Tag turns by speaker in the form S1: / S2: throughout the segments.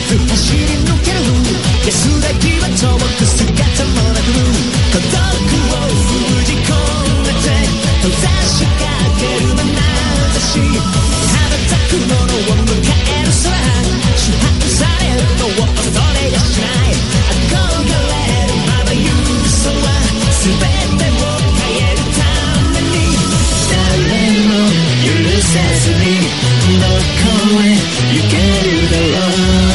S1: ず走り抜ける安らぎは遠く姿もなく孤独を封じ込めて閉ざしかける眼差し羽ばたくものを迎える空支配されるのを恐れやしない憧れるまま言う嘘は全てを変えるために誰も許さずにどこへ行けるだろう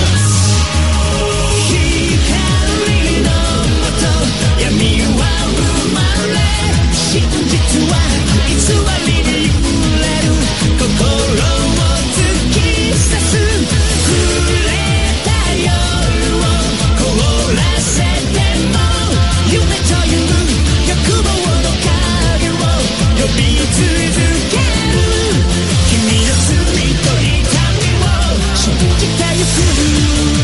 S1: 光の音闇は生まれ真実は偽りに揺れる心を突き刺す触れた夜を凍らせても夢という欲望の影を呼び続ける君の罪と痛みを信じてゆく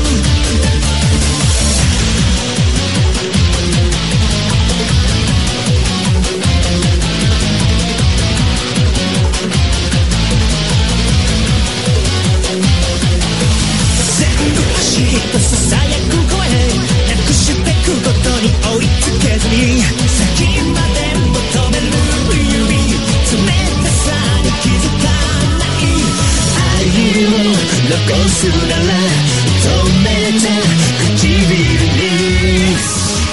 S1: きっとささやく声なくしてくことに追いつけずに先まで求める指冷たさに気づかない愛を残すなら止めた唇に